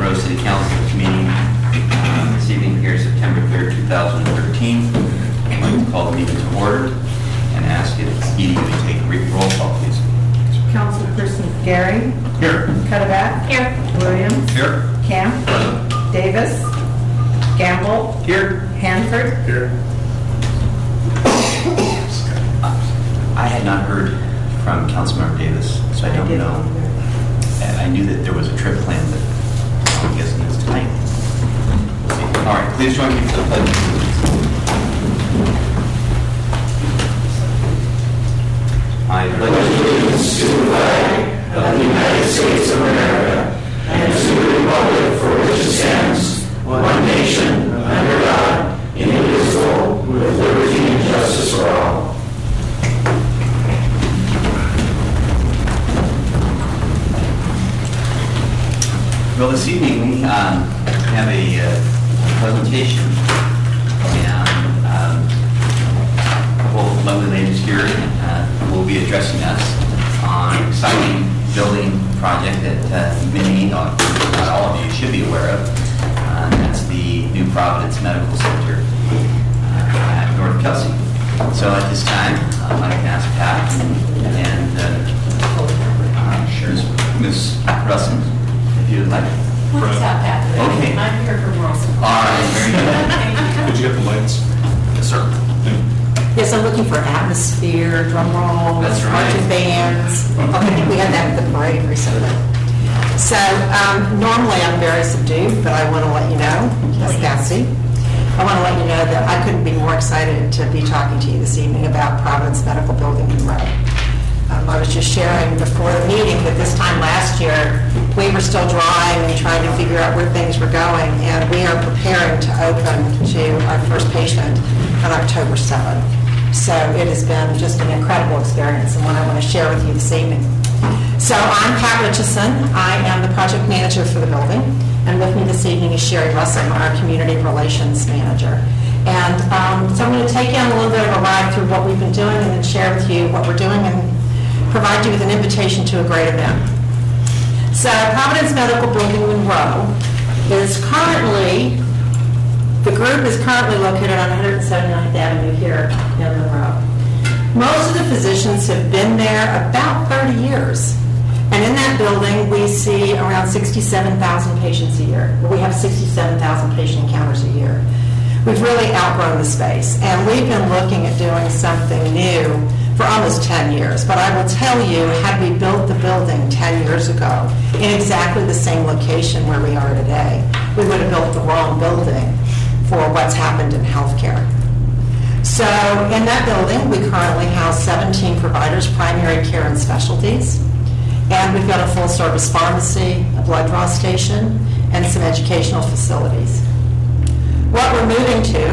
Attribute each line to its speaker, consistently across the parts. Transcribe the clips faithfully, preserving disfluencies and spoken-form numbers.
Speaker 1: Monroe City Council meeting uh, this evening here, September third, two thousand thirteen. I'd like to call the meeting to order and ask if Edie would take a roll call, please.
Speaker 2: Councilperson Gary.
Speaker 1: Here.
Speaker 2: Cuddeback. Here. Williams.
Speaker 1: Here.
Speaker 2: Camp. Davis. Gamble.
Speaker 1: Here.
Speaker 2: Hanford.
Speaker 3: Here.
Speaker 1: I had not heard from Councilmember Davis, so I don't
Speaker 2: I
Speaker 1: know. I knew that there was a trip planned, but I guess it's tonight. All right, please join me for the pledge of allegiance. I pledge allegiance to the flag of the United States of America and to the republic for which it stands, one nation, under God, indivisible, with liberty and justice for all. Well, this evening we um, have a uh, presentation, and um, a couple of lovely ladies here uh, will be addressing us on an exciting building project that uh, many, uh, not all of you, should be aware of. Uh, that's the New Providence Medical Center uh, at North Kelsey. So at this time, I'd like to ask Pat and uh, uh, sure, Miz Russell, if you would like.
Speaker 4: What's up, Pat?
Speaker 1: Okay.
Speaker 4: I'm here from Russell.
Speaker 1: All right, very good.
Speaker 3: Did you get the lights?
Speaker 1: Yes, sir.
Speaker 4: Yes, I'm looking for atmosphere, drum rolls,
Speaker 1: That's right.
Speaker 4: marching bands. Okay, we had that at the parade recently. So um, normally I'm very subdued, but I want to let you know, as Cassie, I want to let you know that I couldn't be more excited to be talking to you this evening about Providence Medical Building in Monroe. Um, I was just sharing before the meeting that this time last year we were still drawing and trying to figure out where things were going, and we are preparing to open to our first patient on October seventh. So it has been just an incredible experience and one I want to share with you this evening. So I'm Pat Richardson. I am the project manager for the building, and with me this evening is Sherry Russell, our community relations manager. And um, so I'm going to take you on a little bit of a ride through what we've been doing and then share with you what we're doing and provide you with an invitation to a great event. So Providence Medical Building Monroe is currently, the group is currently located on one seventy-ninth Avenue here in Monroe. Most of the physicians have been there about thirty years. And in that building, we see around sixty-seven thousand patients a year. We have sixty-seven thousand patient encounters a year. We've really outgrown the space, and we've been looking at doing something new for almost ten years. But I will tell you, had we built the building ten years ago in exactly the same location where we are today, we would have built the wrong building for what's happened in healthcare. So in that building, we currently house seventeen providers, primary care and specialties. And we've got a full-service pharmacy, a blood draw station, and some educational facilities. What we're moving to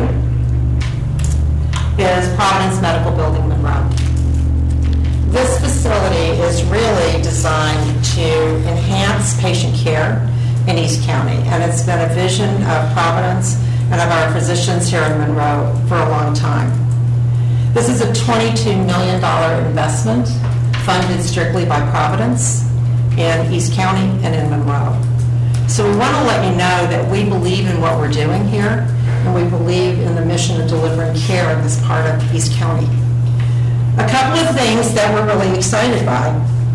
Speaker 4: is Providence Medical Building Monroe. This facility is really designed to enhance patient care in East County, and it's been a vision of Providence and of our physicians here in Monroe for a long time. This is a twenty-two million dollars investment funded strictly by Providence in East County and in Monroe. So we want to let you know that we believe in what we're doing here, and we believe in the mission of delivering care in this part of East County. A couple of things that we're really excited by.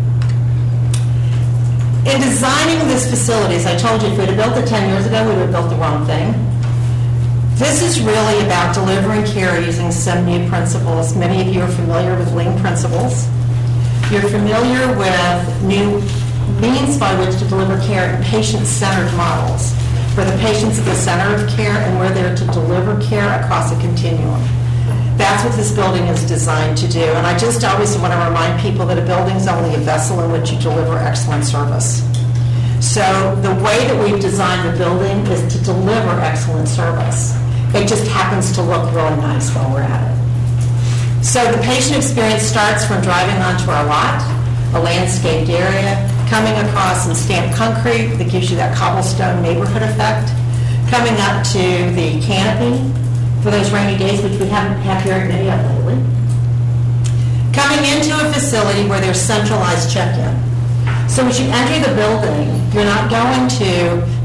Speaker 4: In designing this facility, as I told you, if we'd have built it ten years ago, we would have built the wrong thing. This is really about delivering care using some new principles. Many of you are familiar with Lean principles. You're familiar with new means by which to deliver care in patient-centered models, where the patient's at the center of care and we're there to deliver care across a continuum. That's what this building is designed to do. And I just always want to remind people that a building's only a vessel in which you deliver excellent service. So the way that we've designed the building is to deliver excellent service. It just happens to look really nice while we're at it. So the patient experience starts from driving onto our lot, a landscaped area, coming across some stamped concrete that gives you that cobblestone neighborhood effect, coming up to the canopy for those rainy days, which we haven't had very many of lately, coming into a facility where there's centralized check-in. So as you enter the building, you're not going to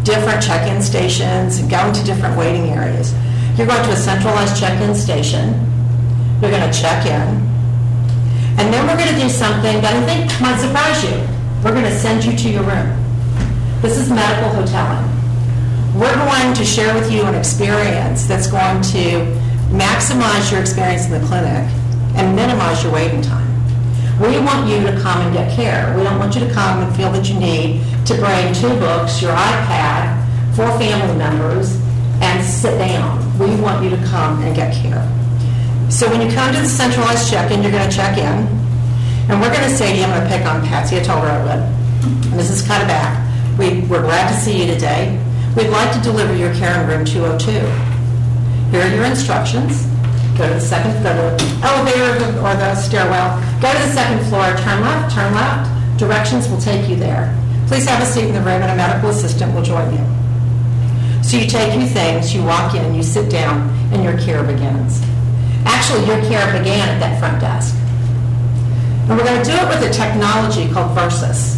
Speaker 4: different check-in stations and going to different waiting areas. You're going to a centralized check-in station. You're going to check in. And then we're going to do something that I think might surprise you. We're going to send you to your room. This is medical hoteling. We're going to share with you an experience that's going to maximize your experience in the clinic and minimize your waiting time. We want you to come and get care. We don't want you to come and feel that you need to bring two books, your iPad, four family members, and sit down. We want you to come and get care. So when you come to the centralized check-in, you're going to check in, and we're going to say to you, I'm going to pick on Patsy, I told her I would. And this is kind of back. We, we're glad to see you today. We'd like to deliver your care in room two oh two. Here are your instructions. Go to the second, go to the elevator or the stairwell. Go to the second floor, turn left, turn left. Directions will take you there. Please have a seat in the room and a medical assistant will join you. So you take your things, you walk in, you sit down, and your care begins. Actually, your care began at that front desk. And we're going to do it with a technology called Versus.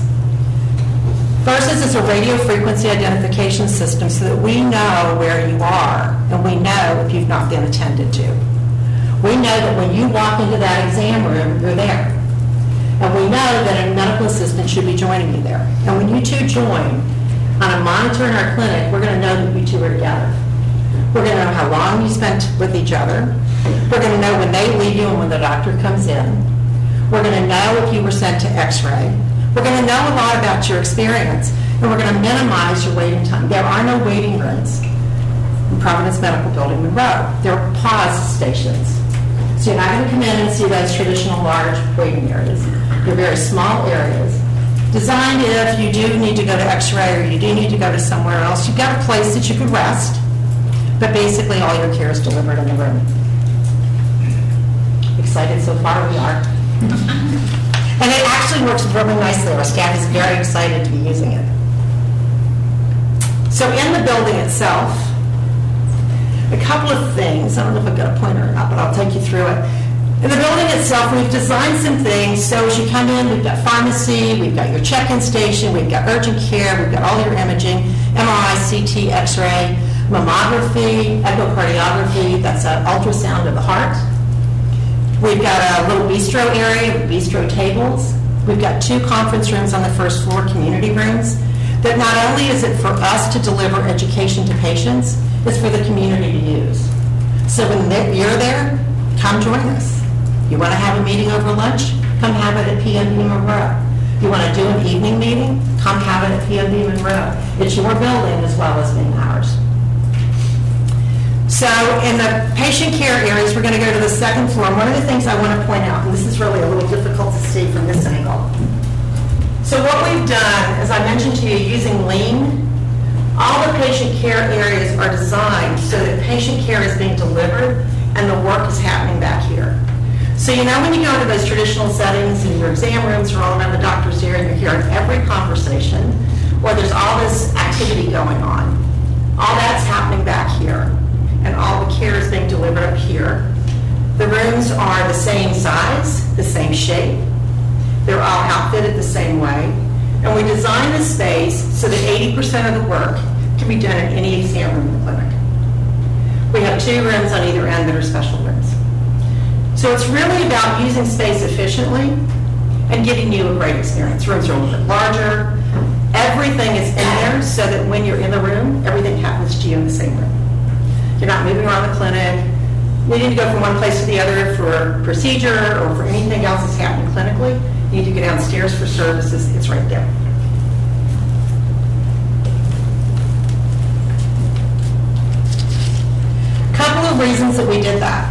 Speaker 4: Versus is a radio frequency identification system so that we know where you are and we know if you've not been attended to. We know that when you walk into that exam room, you're there. And we know that a medical assistant should be joining you there. And when you two join on a monitor in our clinic, we're going to know that you two are together. We're going to know how long you spent with each other. We're going to know when they leave you and when the doctor comes in. We're going to know if you were sent to x-ray. We're going to know a lot about your experience, and we're going to minimize your waiting time. There are no waiting rooms in Providence Medical Building, Monroe. There are pause stations. So you're not going to come in and see those traditional large waiting areas. They're very small areas, designed if you do need to go to x-ray or you do need to go to somewhere else. You've got a place that you could rest, but basically all your care is delivered in the room. Excited so far? We are. And it actually works really nicely. Our staff is very excited to be using it. So in the building itself, a couple of things. I don't know if I've got a pointer or not, but I'll take you through it. In the building itself, we've designed some things. So as you come in, we've got pharmacy, we've got your check-in station, we've got urgent care, we've got all your imaging, M R I, C T, X-ray, mammography, echocardiography, that's an ultrasound of the heart. We've got a little bistro area with bistro tables. We've got two conference rooms on the first floor, community rooms, that not only is it for us to deliver education to patients, it's for the community to use. So when you're there, come join us. You want to have a meeting over lunch? Come have it at P M B Monroe. You want to do an evening meeting? Come have it at P M B Monroe. It's your building as well as being ours. So in the patient care areas, we're going to go to the second floor. One of the things I want to point out, and this is really a little difficult to see from this angle. So what we've done, as I mentioned to you, using Lean, all the patient care areas are designed so that patient care is being delivered and the work is happening back here. So you know when you go into those traditional settings and your exam rooms are all around the doctor's ear and you're hearing every conversation, or there's all this activity going on, all that's happening back here. And all the care is being delivered up here. The rooms are the same size, the same shape. They're all outfitted the same way. And we designed the space so that eighty percent of the work can be done in any exam room in the clinic. We have two rooms on either end that are special rooms. So it's really about using space efficiently and giving you a great experience. Rooms are a little bit larger. Everything is in there so that when you're in the room, everything happens to you in the same room. You're not moving around the clinic, needing to go from one place to the other for procedure or for anything else that's happening clinically. You need to go downstairs for services. It's right there. A couple of reasons that we did that.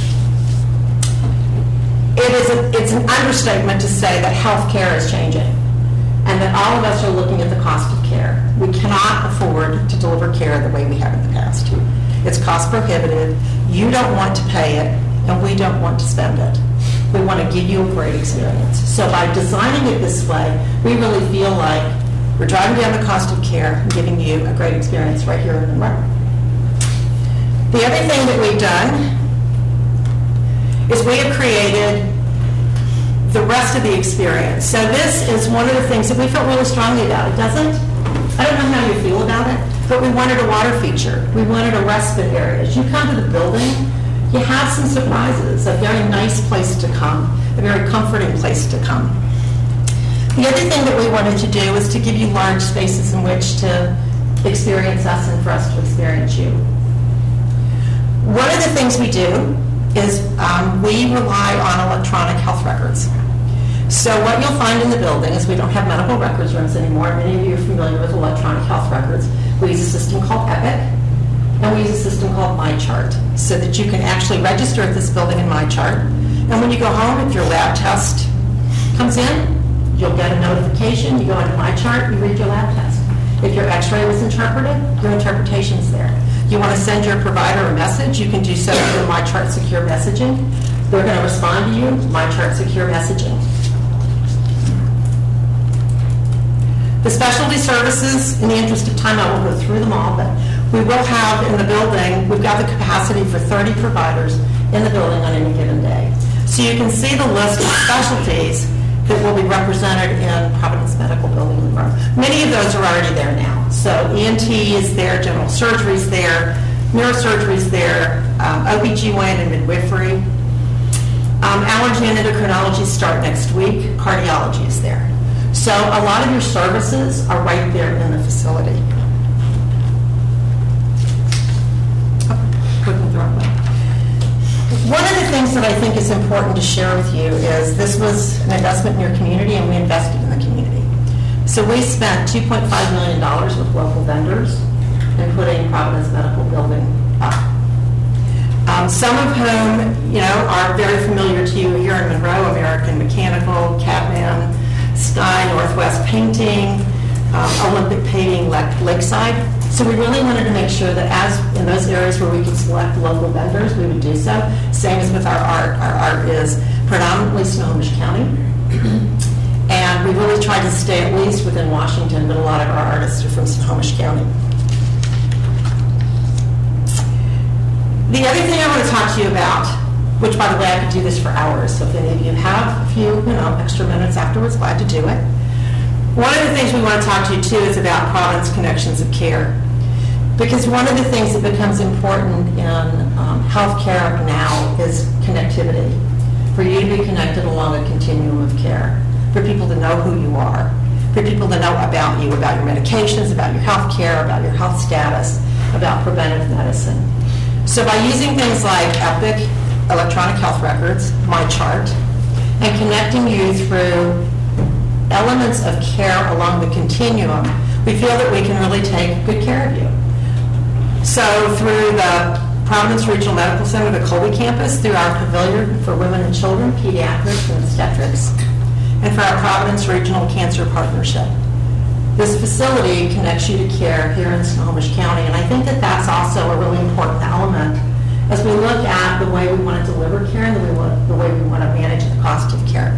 Speaker 4: It is a, it's an understatement to say that healthcare is changing and that all of us are looking at the cost of care. We cannot afford to deliver care the way we have in the past. It's cost prohibitive. You don't want to pay it, and we don't want to spend it. We want to give you a great experience. So by designing it this way, we really feel like we're driving down the cost of care and giving you a great experience right here in the room. The other thing that we've done is we have created the rest of the experience. So this is one of the things that we felt really strongly about. It doesn't I don't know how you feel about it, but we wanted a water feature. We wanted a respite area. As you come to the building, you have some surprises, a very nice place to come, a very comforting place to come. The other thing that we wanted to do was to give you large spaces in which to experience us and for us to experience you. One of the things we do is um, we rely on electronic health records. So what you'll find in the building is we don't have medical records rooms anymore. Many of you are familiar with electronic health records. We use a system called Epic, and we use a system called MyChart, so that you can actually register at this building in MyChart. And when you go home, if your lab test comes in, you'll get a notification. You go into MyChart, you read your lab test. If your x-ray was interpreted, your interpretation's there. You want to send your provider a message, you can do so through MyChart Secure Messaging. They're going to respond to you, MyChart Secure Messaging. The specialty services, in the interest of time, I won't go through them all, but we will have in the building, we've got the capacity for thirty providers in the building on any given day. So you can see the list of specialties that will be represented in Providence Medical Building and Room. Many of those are already there now. So E N T is there, general surgery is there, neurosurgery is there, um, O B G Y N and midwifery. Um, allergy and endocrinology start next week. Cardiology is there. So a lot of your services are right there in the facility. Oh, clicking the wrong way. One of the things that I think is important to share with you is this was an investment in your community, and we invested in the community. So we spent two point five million dollars with local vendors in putting Providence Medical Building up. Um, some of whom, you know, are very familiar to you here in Monroe: American Mechanical, Catman, Sky, Northwest Painting, um, Olympic Painting, Lakeside. So we really wanted to make sure that as in those areas where we could select local vendors, we would do so. Same as with our art. Our art is predominantly Snohomish County. And we really tried to stay at least within Washington, but a lot of our artists are from Snohomish County. The other thing I want to talk to you about, which by the way I could do this for hours, so if any of you have a few you know, extra minutes afterwards, glad to do it. One of the things we want to talk to you too is about Providence Connections of Care. Because one of the things that becomes important in um, healthcare now is connectivity. For you to be connected along a continuum of care. For people to know who you are. For people to know about you, about your medications, about your health care, about your health status, about preventive medicine. So by using things like Epic, electronic health records, MyChart, and connecting you through elements of care along the continuum, we feel that we can really take good care of you. So through the Providence Regional Medical Center, the Colby campus, through our pavilion for women and children, pediatrics and obstetrics, and for our Providence Regional Cancer Partnership. This facility connects you to care here in Snohomish County, and I think that that's also a really important element as we look at the way we want to deliver care and the way we want, the way we want to manage the cost of care.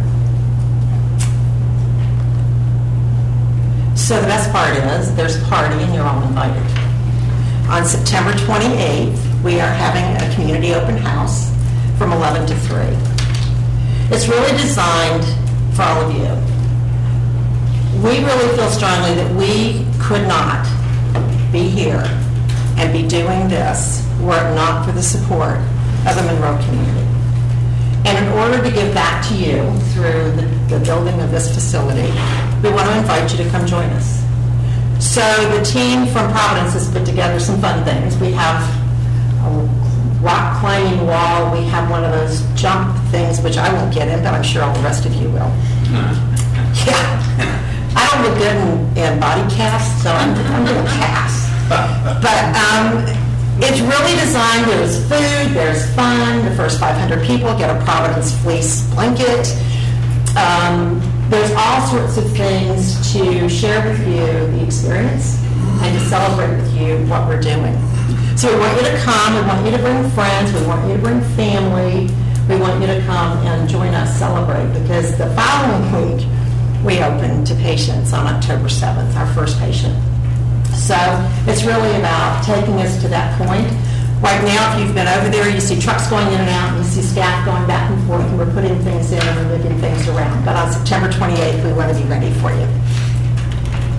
Speaker 4: So the best part is there's a party and you're all invited. On September twenty-eighth, we are having a community open house from eleven to three. It's really designed for all of you. We really feel strongly that we could not be here and be doing this were it not for the support of the Monroe community. And in order to give back to you through the, the building of this facility, we want to invite you to come join us. So the team from Providence has put together some fun things. We have a rock climbing wall. We have one of those jump things, which I won't get in, but I'm sure all the rest of you will. Yeah. I don't look good in, in body casts, so I'm, I'm doing casts. But um, it's really designed. There's food, there's fun. The first five hundred people get a Providence fleece blanket. Um, there's all sorts of things to share with you the experience and to celebrate with you what we're doing. So we want you to come. We want you to bring friends. We want you to bring family. We want you to come and join us celebrate, because the following week we open to patients on October seventh, our first patient. So it's really about taking us to that point. Right now, if you've been over there, you see trucks going in and out, and you see staff going back and forth, and we're putting things in and we're moving things around. But on September twenty-eighth, we want to be ready for you.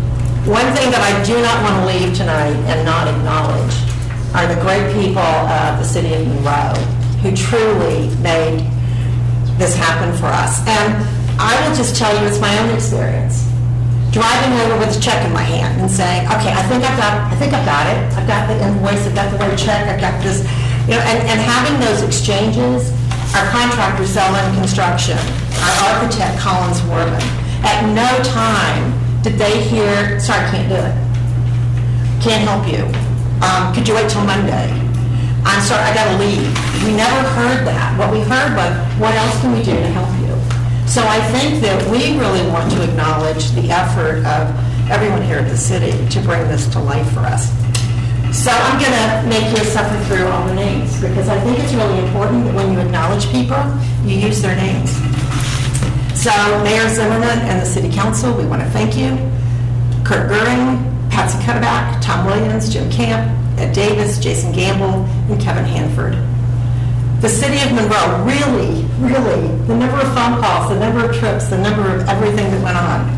Speaker 4: One thing that I do not want to leave tonight and not acknowledge are the great people of the city of Monroe who truly made this happen for us. And I will just tell you, it's my own experience. Driving over with a check in my hand and saying, okay, I think I've got, I think I've got it. I've got the invoice, I've got the right check, I've got this, you know, and, and having those exchanges. Our contractor, Selman Construction, our architect, Collins Warman, at no time did they hear, sorry, can't do it. Can't help you. Um, could you wait till Monday? I'm sorry, I gotta leave. We never heard that. What we heard was, what else can we do to help you? So I think that we really want to acknowledge the effort of everyone here at the city to bring this to life for us. So I'm going to make you suffer through all the names because I think it's really important that when you acknowledge people, you use their names. So Mayor Zimmerman and the City Council, we want to thank you. Kurt Goering, Patsy Cutterback, Tom Williams, Jim Camp, Ed Davis, Jason Gamble, and Kevin Hanford. The City of Monroe, really, really, the number of phone calls, the number of trips, the number of everything that went on.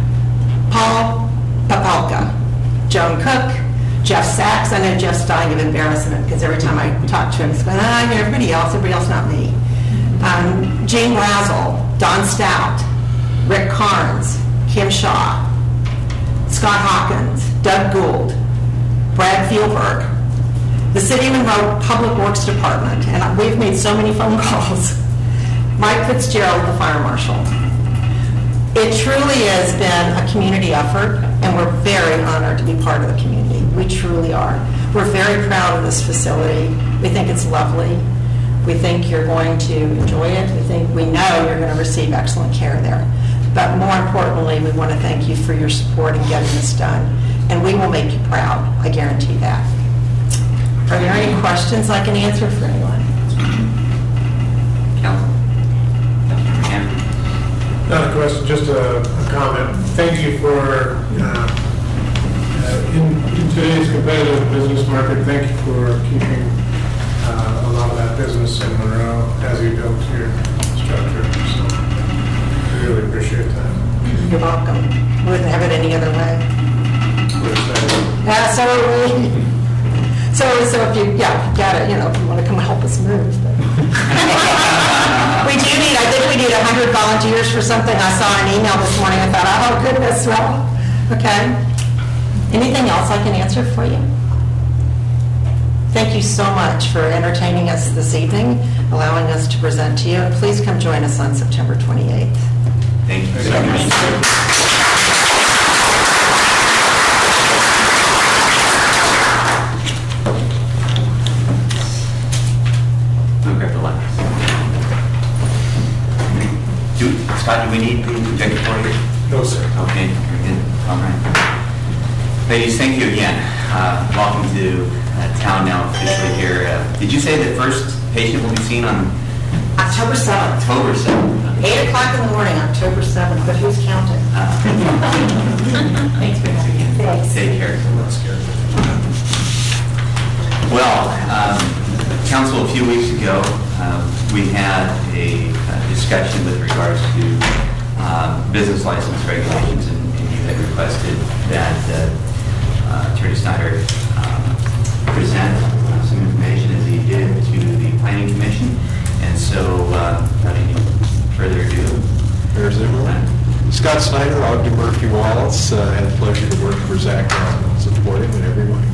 Speaker 4: Paul Papalka, Joan Cook, Jeff Sachs. I know Jeff's dying of embarrassment because every time I talk to him, he's going, ah, you're everybody else, everybody else, not me. Um, Jane Razzle, Don Stout, Rick Carnes, Kim Shaw, Scott Hawkins, Doug Gould, Brad Fielberg, the City of Monroe Public Works Department, and we've made so many phone calls, Mike Fitzgerald, the fire marshal. It truly has been a community effort, and we're very honored to be part of the community. We truly are. We're very proud of this facility. We think it's lovely. We think you're going to enjoy it. We think we know you're going to receive excellent care there. But more importantly, we want to thank you for your support in getting this done, and we will make you proud. I guarantee that. Are there any questions I can answer for anyone?
Speaker 1: Council?
Speaker 3: Not a question, just a, a comment. Thank you for, uh, uh, in, in today's competitive business market, thank you for keeping uh, a lot of that business in Monroe as you built your structure. So I really appreciate that.
Speaker 4: You're welcome. Wouldn't have it any other way.
Speaker 3: We're excited.
Speaker 4: Uh, so are we. So, so if you, yeah, you got it, you know, if you want to come help us move. But. We do need, I think we need one hundred volunteers for something. I saw an email this morning. I thought, oh, goodness, well, okay. Anything else I can answer for you? Thank you so much for entertaining us this evening, allowing us to present to you. And please come join us on September twenty-eighth.
Speaker 1: Thank you so much. Do, Scott, do we need the executive?
Speaker 3: No, sir.
Speaker 1: Okay, very good. All right. Ladies, thank you again. Uh, welcome to uh, town now officially here. Uh, did you say that first patient will be seen on
Speaker 4: October seventh.
Speaker 1: October seventh?
Speaker 4: eight o'clock in the morning, October seventh, but who's counting?
Speaker 1: Uh, Thanks for coming again.
Speaker 4: Thanks.
Speaker 1: Take care. Well, um, Council, a few weeks ago, um, we had a, a discussion with regards to um, business license regulations, and, and you had requested that uh, uh, Attorney Snyder um, present uh, some information as he did to the Planning Commission. And so, uh, without any further ado,
Speaker 5: Mayor Zimmerman. Scott Snyder, Ogden Murphy Wallace. Uh, had the pleasure to work for Zach and support him and everyone.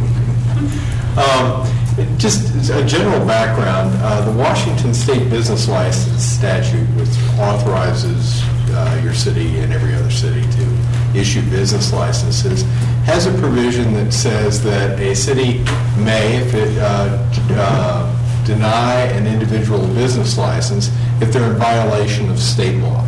Speaker 5: um, just a general background, uh, the Washington State Business License Statute, which authorizes uh, your city and every other city to issue business licenses, has a provision that says that a city may, if it uh, uh, deny an individual a business license if they're in violation of state law.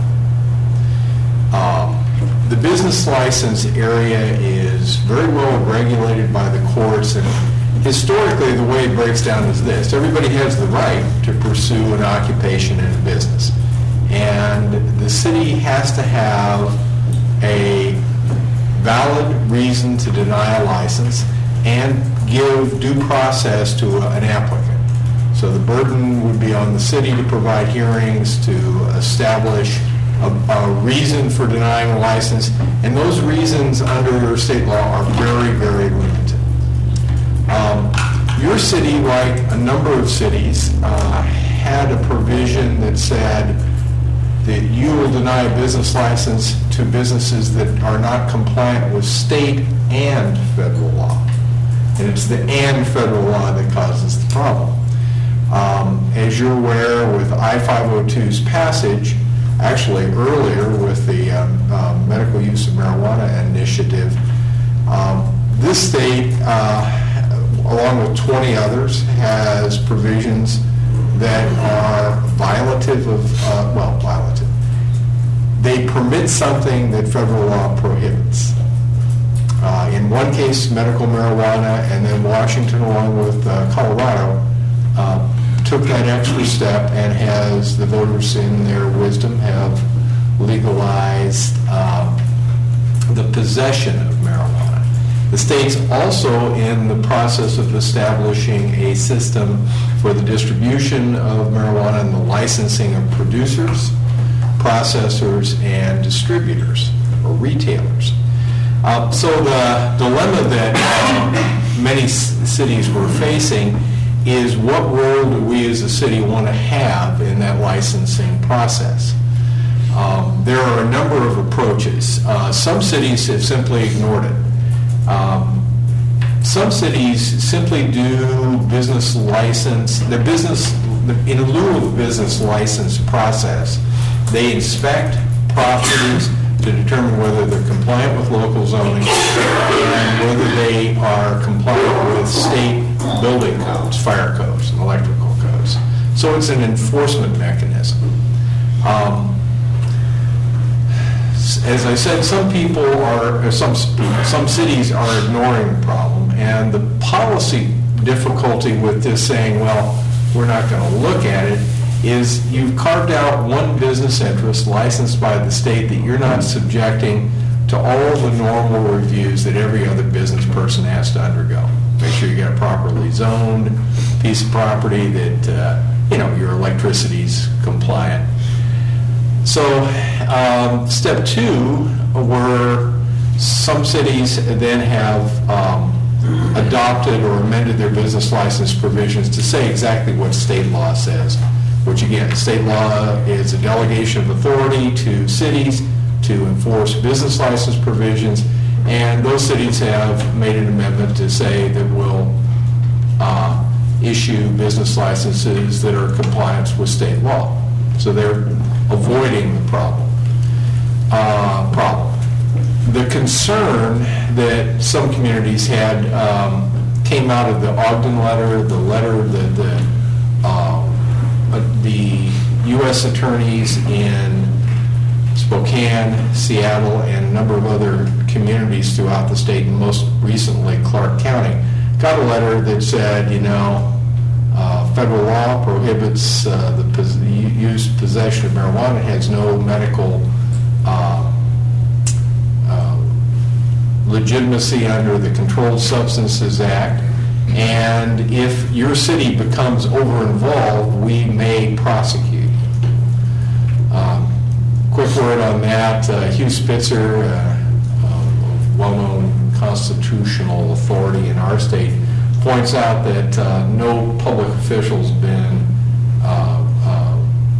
Speaker 5: Um, the business license area is very well regulated by the courts, and historically the way it breaks down is this. Everybody has the right to pursue an occupation in a business, and the city has to have a valid reason to deny a license and give due process to an applicant. So the burden would be on the city to provide hearings, to establish a, a reason for denying a license, and those reasons under state law are very, very limited. Um, your city, like a number of cities, uh, had a provision that said that you will deny a business license to businesses that are not compliant with state and federal law. And it's the and federal law that causes the problem. Um, as you're aware, with I five oh two's passage, actually earlier with the um, um, medical use of marijuana initiative, um, this state, uh, along with twenty others, has provisions that are violative of, uh, well, violative. They permit something that federal law prohibits. Uh, in one case, medical marijuana, and then Washington, along with uh, Colorado, uh, took that extra step and has, the voters in their wisdom, have legalized um, the possession of marijuana. The state's also in the process of establishing a system for the distribution of marijuana and the licensing of producers, processors, and distributors, or retailers. Uh, so the dilemma that uh, many s- cities were facing is what role do we as a city want to have in that licensing process? Um, there are a number of approaches. Uh, some cities have simply ignored it. Um, some cities simply do business license, the business, in lieu of the business license process, they inspect properties to determine whether they're compliant with local zoning and whether they are compliant with state building codes, fire codes, and electrical codes. So it's an enforcement mechanism. Um, as I said, some people are, some some cities are ignoring the problem, and the policy difficulty with this saying, well, we're not going to look at it, is you've carved out one business interest licensed by the state that you're not subjecting to all the normal reviews that every other business person has to undergo. Make sure you get a properly zoned piece of property, that uh, you know your electricity's compliant. So um, step two, where some cities then have um, adopted or amended their business license provisions to say exactly what state law says, which again, state law is a delegation of authority to cities to enforce business license provisions, and those cities have made an amendment to say that we'll uh, issue business licenses that are in compliance with state law. So they're avoiding the problem. Uh, problem. The concern that some communities had um, came out of the Ogden letter, the letter that the, uh, the U S attorneys in Spokane, Seattle, and a number of other communities throughout the state, and most recently Clark County, got a letter that said, you know, Uh, federal law prohibits uh, the pos- use, possession of marijuana. It has no medical uh, uh, legitimacy under the Controlled Substances Act. And if your city becomes over-involved, we may prosecute. Um, quick word on that. Uh, Hugh Spitzer, uh, uh, well-known constitutional authority in our state, points out that uh, no public official's been uh, uh,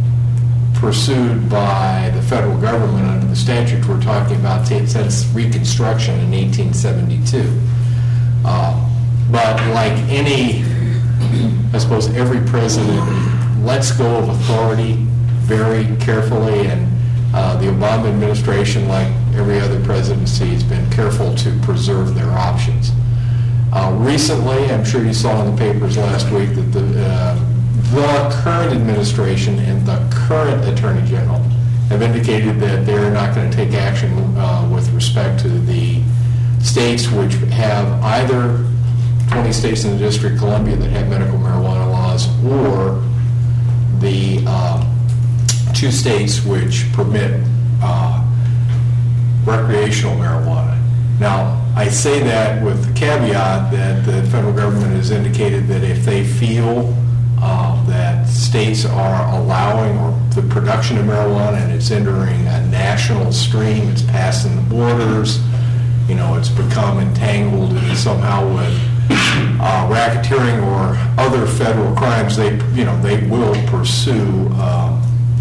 Speaker 5: pursued by the federal government under the statute we're talking about since Reconstruction in eighteen seventy-two. Uh, but like any, I suppose every president lets go of authority very carefully, and uh, the Obama administration, like every other presidency, has been careful to preserve their options. Uh, recently, I'm sure you saw in the papers last week that the, uh, the current administration and the current Attorney General have indicated that they're not going to take action uh, with respect to the states which have either twenty states in the District of Columbia that have medical marijuana laws, or the uh, two states which permit uh, recreational marijuana. Now, I say that with the caveat that the federal government has indicated that if they feel uh, that that states are allowing or the production of marijuana, and it's entering a national stream. It's passing the borders. You know, it's become entangled in somehow with uh, racketeering or other federal crimes. They, you know, they will pursue um,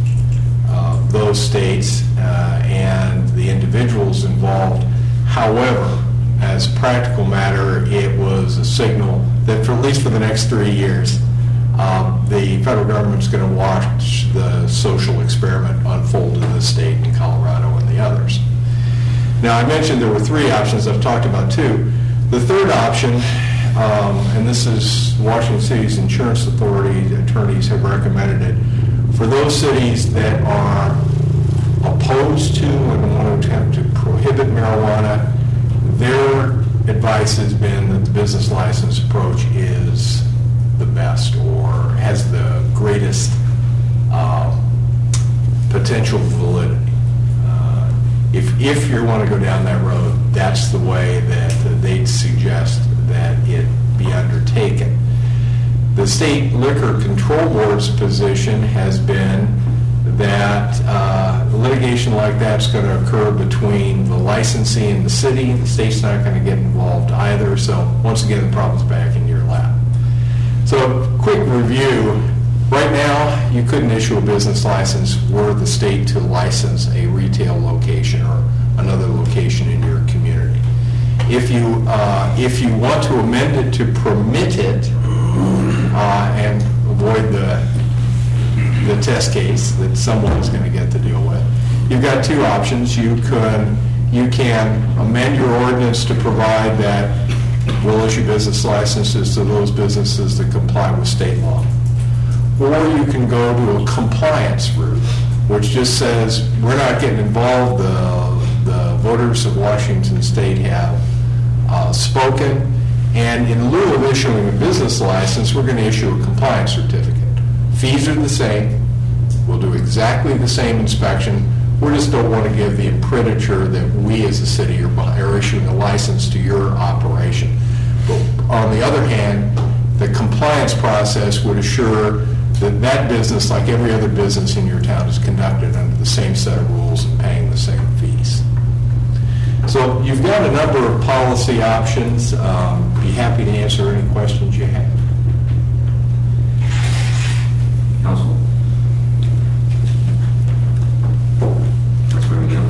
Speaker 5: uh, those states uh, and the individuals involved. However, as a practical matter, it was a signal that for at least for the next three years, um, the federal government's going to watch the social experiment unfold in this state, in Colorado, and the others. Now, I mentioned there were three options. I've talked about two. The third option, um, and this is Washington City's Insurance Authority attorneys have recommended it, for those cities that are opposed to and want to attempt to prohibit marijuana, their advice has been that the business license approach is the best or has the greatest uh, potential validity. Uh, if, if you want to go down that road, that's the way that uh, they'd suggest that it be undertaken. The State Liquor Control Board's position has been that uh, litigation like that's going to occur between the licensee and the city. The state's not going to get involved either. So once again, the problem's back in your lap. So quick review. Right now, you couldn't issue a business license were the state to license a retail location or another location in your community. If you, uh, if you want to amend it to permit it uh, and avoid the the test case that someone's going to get to deal with, you've got two options. You can, you can amend your ordinance to provide that we'll issue business licenses to those businesses that comply with state law. Or you can go to a compliance route, which just says we're not getting involved. The, the voters of Washington State have uh, spoken, and in lieu of issuing a business license, we're going to issue a compliance certificate. Fees are the same. We'll do exactly the same inspection. We just don't want to give the imprimatur that we as a city are, are issuing a license to your operation. But on the other hand, the compliance process would assure that that business, like every other business in your town, is conducted under the same set of rules and paying the same fees. So you've got a number of policy options. Um, be happy to answer any questions you have.
Speaker 1: Council? That's where we go.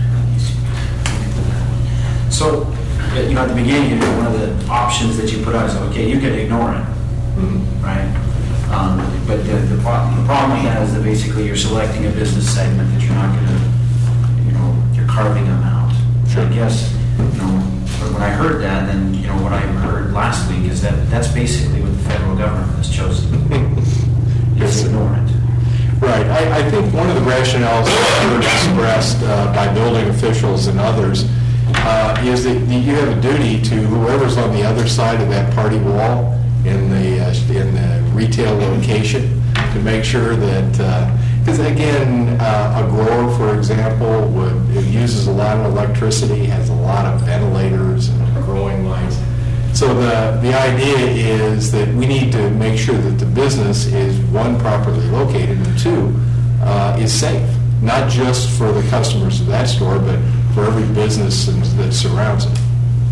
Speaker 6: So, you know, at the beginning, you know, one of the options that you put out is, okay, you can ignore it,
Speaker 1: Mm-hmm.
Speaker 6: right? Um, but the, the, pro- the problem with that is that basically you're selecting a business segment that you're not going to, you know, you're carving them out.
Speaker 5: Sure.
Speaker 6: I guess, you know, when I heard that, then, you know, what I heard last week is that that's basically what the federal government has chosen. Just ignore it.
Speaker 5: Right. I, I think one of the rationales that were expressed uh, by building officials and others uh, is that you have a duty to whoever's on the other side of that party wall in the uh, in the retail location to make sure that, because uh, again, uh, a grower, for example, would it uses a lot of electricity, has a lot of ventilators and growing lights. So the, the idea is that we need to make sure that the business is, one, properly located, and two, uh, is safe, not just for the customers of that store, but for every business that surrounds it.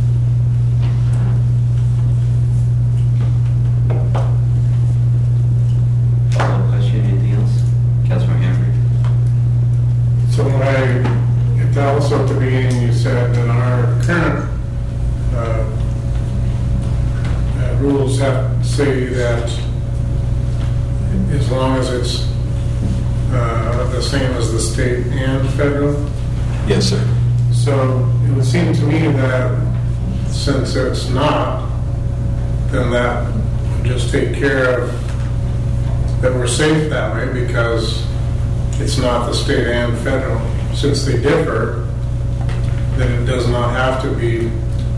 Speaker 1: Follow-up question, anything else? Councilor Hanford?
Speaker 3: So when I, at the- also at the beginning, you said that our current uh, uh, rules have say that as long as it's uh, the same as the state and federal.
Speaker 5: Yes, sir.
Speaker 3: So it would seem to me that since it's not, then that would just take care of, that we're safe that way because it's not the state and federal. Since they differ, then it does not have to be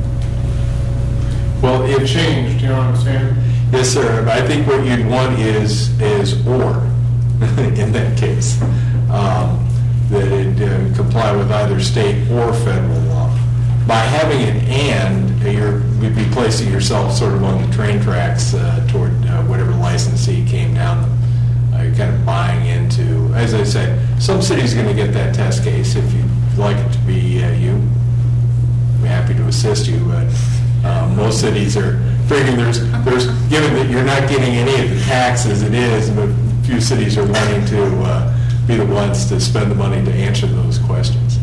Speaker 5: Well,
Speaker 3: it
Speaker 5: if
Speaker 3: changed, you know what I'm saying?
Speaker 5: Yes, sir. I think what you'd want is is or in that case, um, that it uh, comply with either state or federal law. By having an and, you're you'd be placing yourself sort of on the train tracks uh, toward uh, whatever licensee came down uh, you're kind of buying into, as I said, some cities are going to get that test case. If you'd like it to be uh, you, I'm happy to assist you, but uh, most cities are figuring there's, there's, given that you're not getting any of the tax as it is, but few cities are wanting to uh, be the ones to spend the money to answer those questions.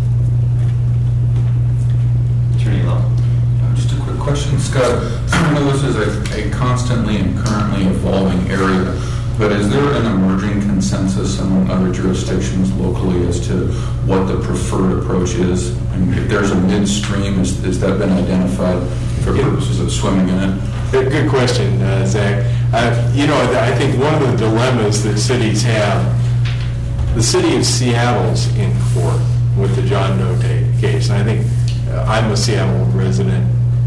Speaker 1: Attorney Law.
Speaker 7: Just a quick question, Scott. I know this is a, a constantly and currently evolving area, but is there an emerging consensus among other jurisdictions locally as to what the preferred approach is? And if there's a midstream, has, has that been identified for purposes of swimming in it?
Speaker 5: Good question, uh, Zach. Uh, you know, I think one of the dilemmas that cities have, the city of Seattle's in court with the John Doe case, and I think uh, I'm a Seattle resident.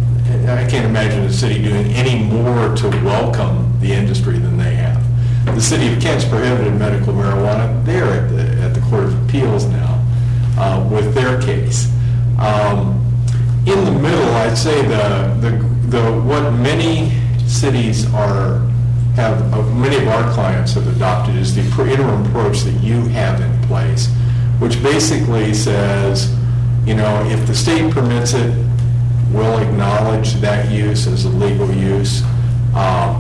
Speaker 5: I can't imagine the city doing any more to welcome the industry than they have. The city of Kent's prohibited medical marijuana. They're at the, at the Court of Appeals now uh, with their case. Um, in the middle, I'd say the, the, the what many cities are have, uh, many of our clients have adopted is the interim approach that you have in place, which basically says, you know, if the state permits it, we'll acknowledge that use as a legal use. Uh,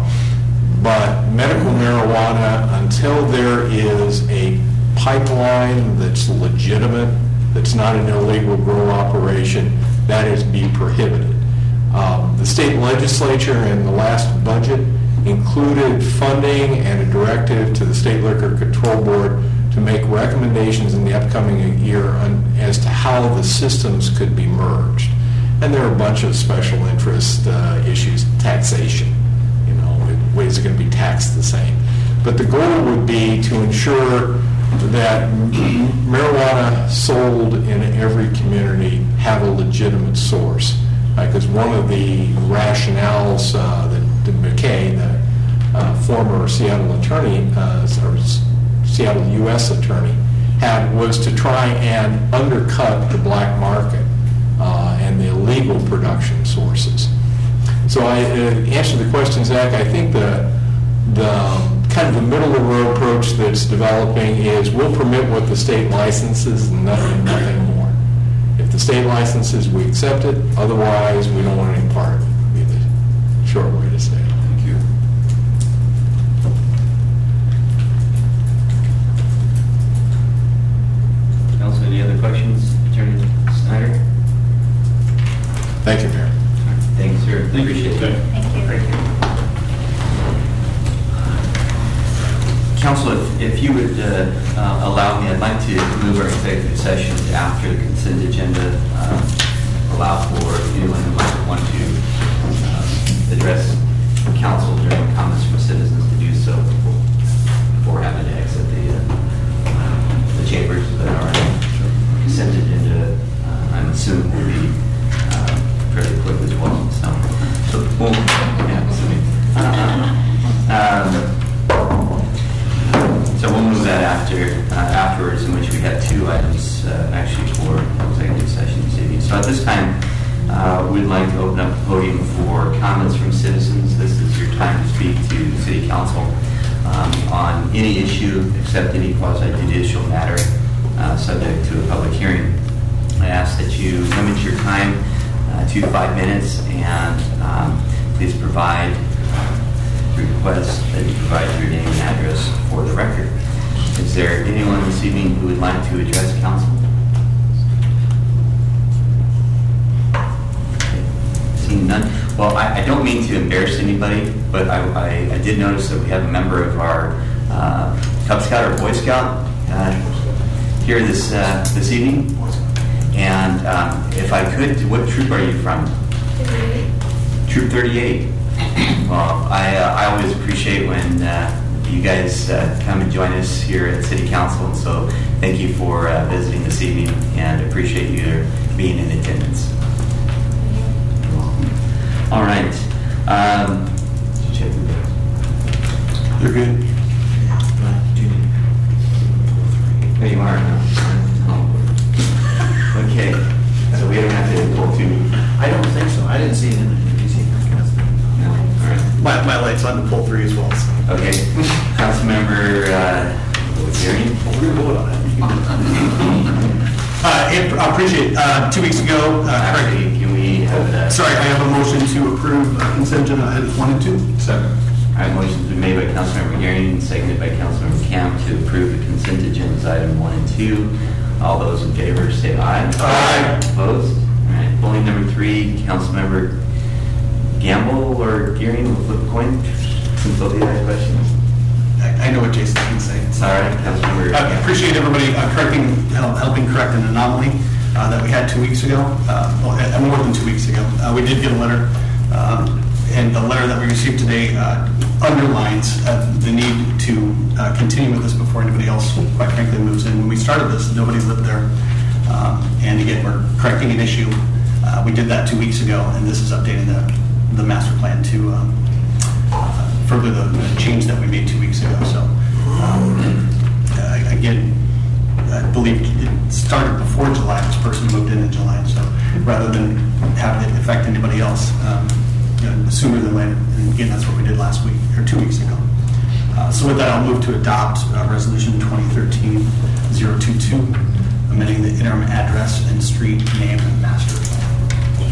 Speaker 5: but medical marijuana, until there is a pipeline that's legitimate, that's not an illegal grow operation, that is be prohibited. Um, the state legislature in the last budget included funding and a directive to the State Liquor Control Board to make recommendations in the upcoming year on, as to how the systems could be merged. And there are a bunch of special interest uh, issues, taxation, you know, ways are going to be taxed the same. But the goal would be to ensure that marijuana sold in every community have a legitimate source. Because uh, one of the rationales uh, that, that McKay, the uh, former Seattle attorney, uh, or Seattle U S attorney, had was to try and undercut the black market uh, and the illegal production sources. So I uh, answer the question, Zach. I think the the kind of the middle of the road approach that's developing is we'll permit what the state licenses and nothing, nothing more. If the state licenses, we accept it. Otherwise, we don't want any part of it. Would be the short way to say it.
Speaker 7: Thank you.
Speaker 1: Council, any other questions? Attorney Snyder?
Speaker 5: Thank you, Mayor.
Speaker 1: Thank you, sir. Appreciate it.
Speaker 2: Thank you.
Speaker 1: Council, if, if you would uh, uh, allow me, I'd like to move our executive session to after the consent agenda. Um, allow for anyone who might want to um, address council during comments from citizens to do so before, before having to exit the, uh, the chambers that are on consent agenda. Uh, I'm assuming will be uh, fairly quick as well. So, so we'll, yeah, assuming. Um, So we'll move that after uh, afterwards, in which we have two items uh, actually for executive session this evening. So at this time, uh, we'd like to open up the podium for comments from citizens. This is your time to speak to the City Council um, on any issue except any quasi-judicial matter uh, subject to a public hearing. I ask that you limit your time uh, to five minutes and um, please provide request that you provide your name and address for the record. Is there anyone this evening who would like to address council? Okay. Seeing none. Well, I, I don't mean to embarrass anybody, but I, I, I did notice that we have a member of our uh, Cub Scout or Boy Scout uh, here this uh, this evening. And um, if I could, what troop are you from? thirty-eight. Troop thirty-eight. Well, I, uh, I always appreciate when uh, you guys uh, come and join us here at City Council, and so thank you for uh, visiting this evening and appreciate you being in attendance. All right. Um, check the dates.
Speaker 5: You're good.
Speaker 1: There you are. Oh. Okay. So we don't have to pull two.
Speaker 6: I don't think so. I didn't see it in the D C.
Speaker 1: No. All right.
Speaker 8: my, my light's on to pull three as well. So.
Speaker 1: Okay. Councilmember uh, Geary?
Speaker 8: We're going to vote on it. Uh, and I appreciate it. Uh, two weeks ago, uh,
Speaker 1: Actually, can we have that?
Speaker 8: sorry, I have a motion to approve uh, consent agenda items one and two.
Speaker 7: Second.
Speaker 1: All right, motion's been made by Councilmember Geary and seconded by Councilmember Camp to approve the consent agendas item one and two. All those in favor say aye.
Speaker 8: Aye.
Speaker 1: Opposed? All right, polling number three, Councilmember Gamble or Geary, we'll flip a coin. Since they'll be that questions.
Speaker 8: I, I know what Jason's going to say.
Speaker 1: All right, Councilmember.
Speaker 8: I appreciate everybody uh, correcting, hel- helping correct an anomaly uh, that we had two weeks ago, uh, well, uh, more than two weeks ago. Uh, we did get a letter, um, and the letter that we received today uh, underlines uh, the need to uh, continue with this before anybody else, quite frankly, moves in. When we started this, nobody lived there. Um, and again, we're correcting an issue. Uh, we did that two weeks ago, and this is updating the, the master plan to um, uh, further the, the change that we made two weeks ago. So, um, uh, again, I believe it started before July. This person moved in in July. So, rather than have it affect anybody else, um, you know, sooner than later. And again, that's what we did last week or two weeks ago. Uh, so, with that, I'll move to adopt uh, Resolution twenty thirteen oh twenty-two, amending the interim address and street name master plan.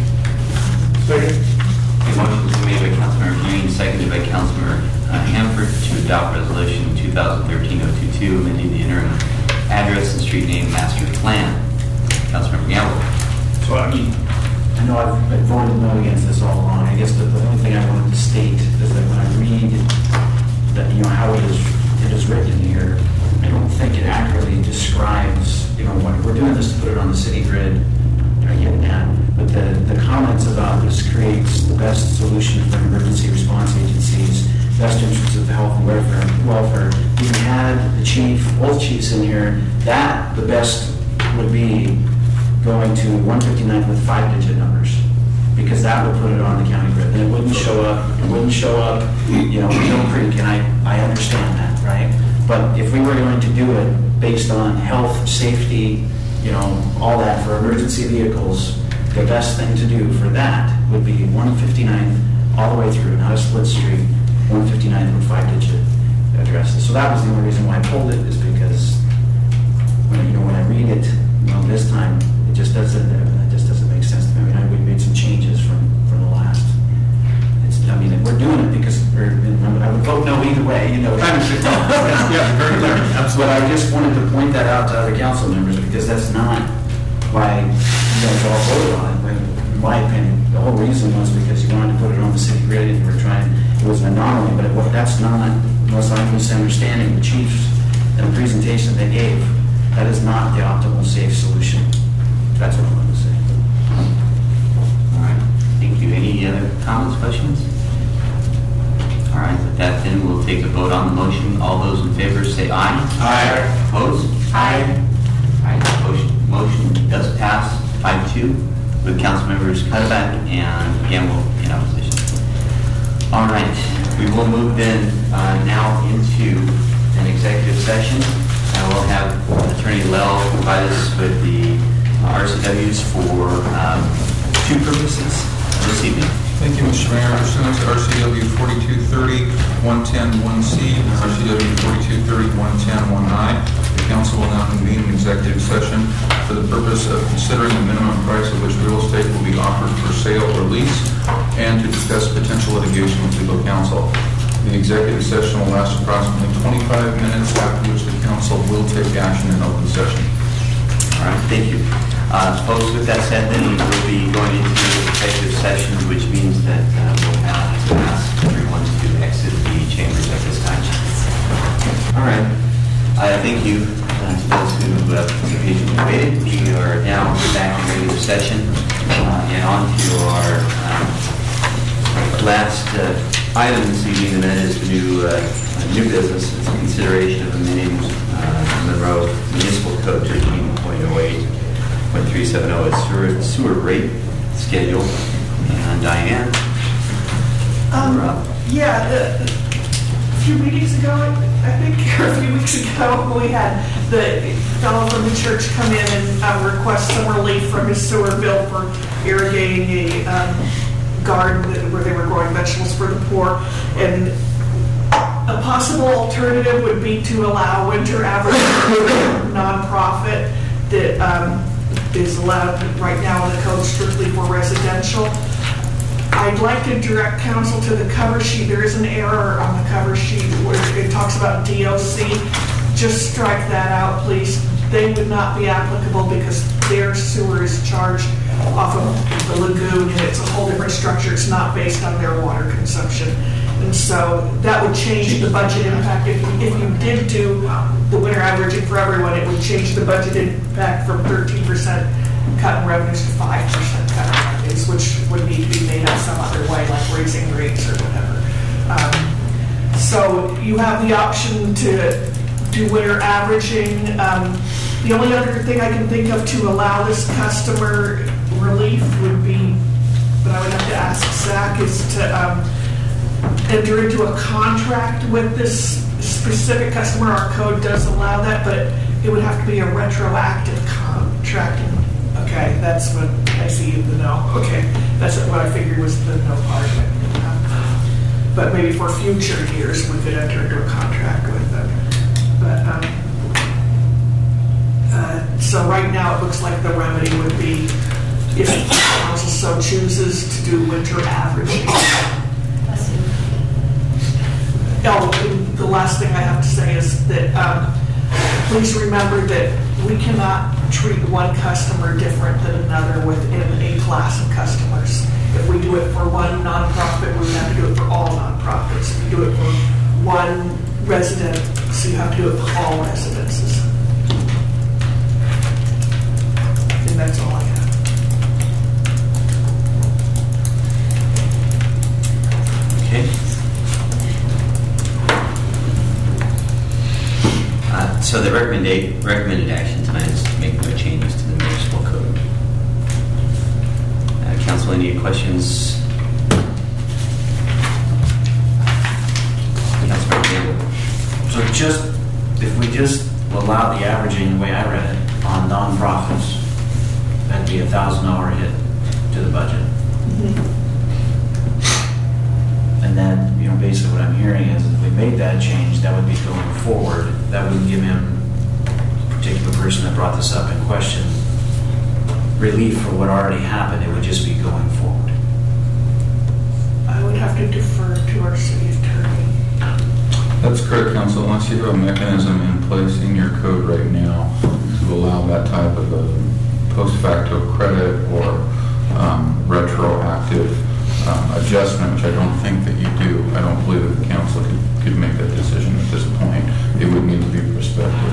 Speaker 3: Second.
Speaker 1: A motion is made by Councilmember Geary, seconded by Councilmember uh, Hanford to adopt Resolution twenty thirteen oh twenty-two, amending the interim address and street name master plan. Councilmember Gamble.
Speaker 6: So, I mean, I know I've I've voted no against this all along. I guess the, the only thing I wanted to state is that when I read that, you know, how it is, it is written here, I don't think it accurately describes, you know, what we're doing this to put it on the city grid. I get that. But the, the comments about this creates the best solution for emergency response agencies, best interests of the health and welfare. welfare. We had the chief, both chiefs in here, that the best would be going to one fifty-nine with five-digit numbers, because that would put it on the county grid. And it wouldn't show up, it wouldn't show up, you know, Mill Creek, and I, I understand that, right? But if we were going to do it based on health, safety, you know, all that for emergency vehicles, the best thing to do for that would be one fifty-ninth all the way through, not a split street, one fifty-ninth with five-digit addresses. So that was the only reason why I pulled it, is because when, you know, when I read it, you know, this time, it just doesn't, it just doesn't make sense to me. I mean, I, we made some changes from, from the last. It's, I mean, we're doing it because we're, I would vote no either way, you know.
Speaker 8: I understand. Yeah, very clear.
Speaker 6: But I just wanted to point that out to other council members, because that's not why you guys all voted on it. In my opinion, the whole reason was because you wanted to put it on the city grid and you were trying, it was an anomaly, but it, well, that's not, unless I'm misunderstanding the chiefs and the presentation they gave, that is not the optimal safe solution. That's what I wanted to say.
Speaker 1: All right. Thank you. Any other comments, questions? All right. With that, then we'll take a vote on the motion. All those in favor say aye.
Speaker 8: Aye.
Speaker 1: Opposed?
Speaker 2: Aye.
Speaker 1: Aye. Motion, motion does pass five two with council members Cuddeback and Gamble in opposition. All right. We will move then uh, now into an executive session. I will have Attorney Lell provide us with the uh, R C Ws for um, two purposes this evening.
Speaker 7: Thank you, Mister Mayor. Pursuant to R C W forty-two thirty, one ten one C, and R C W forty-two thirty, one ten one I, the council will now convene an executive session for the purpose of considering the minimum price at which real estate will be offered for sale or lease, and to discuss potential litigation with legal counsel. The executive session will last approximately twenty-five minutes, after which the council will take action in open session.
Speaker 1: All right, thank you. Uh, Folks, with that said, then we'll be going into executive session, which means that uh, we'll have to ask everyone to exit the chambers at this time. All right. Uh, thank you uh, to those who uh, patiently waited. We are now back in regular session uh, and on to our um, last uh, item this evening, and that is the new, uh, new business. It's a consideration of amending uh, Monroe Municipal Code thirteen point oh eight point three seven oh, a sewer, sewer rate schedule. And Diane,
Speaker 9: Um,
Speaker 1: you're up.
Speaker 9: yeah, the, a few meetings ago, I think, or a few weeks ago, we had the fellow from the church come in and uh, request some relief from his sewer bill for irrigating a um, garden that, where they were growing vegetables for the poor. And a possible alternative would be to allow winter averaging for a nonprofit that um, is allowed right now in the code strictly for residential. I'd like to direct council to the cover sheet. There is an error on the cover sheet where it talks about D O C. Just strike that out, please. They would not be applicable because their sewer is charged off of the lagoon, and it's a whole different structure. It's not based on their water consumption. And so that would change the budget impact. If you, if you did do the winter averaging for everyone, it would change the budget impact from thirteen percent cut in revenues to five percent cut in revenues, which would need to be made up some other way, like raising rates or whatever. Um, so you have the option to do winter averaging. Um, the only other thing I can think of to allow this customer relief would be, but I would have to ask Zach, is to um, enter into a contract with this specific customer. Our code does allow that, but it would have to be a retroactive contract. Okay, that's what I see the no. Okay, that's what I figured was the no part of it. But maybe for future years we could enter into a contract with them. But um, uh, so right now it looks like the remedy would be if the council so chooses to do winter averaging. Oh, the last thing I have to say is that um, please remember that we cannot treat one customer different than another within a class of customers. If we do it for one nonprofit, we have to do it for all nonprofits. If you do it for one resident, so you have to do it for all residences. And that's all I have.
Speaker 1: Okay. Uh, So the recommended, recommended action tonight is to make no changes to the municipal code. Uh, Council, any questions? Councilmember Campbell?
Speaker 6: So just, if we just allow the averaging, the way I read it, on nonprofits, that'd be a thousand dollar hit to the budget.
Speaker 9: Mm-hmm.
Speaker 6: And then, you know, basically what I'm hearing is if we made that change, that would be going forward. That wouldn't give him, a particular person that brought this up in question, relief for what already happened. It would just be going forward.
Speaker 9: I would have to defer to our city attorney.
Speaker 7: That's correct, Council. Unless you have a mechanism in place in your code right now to allow that type of a post facto credit or um, retroactive um, adjustment, which I don't think that you do. I don't believe that the council could, could make that decision at this point. It would need to be prospective.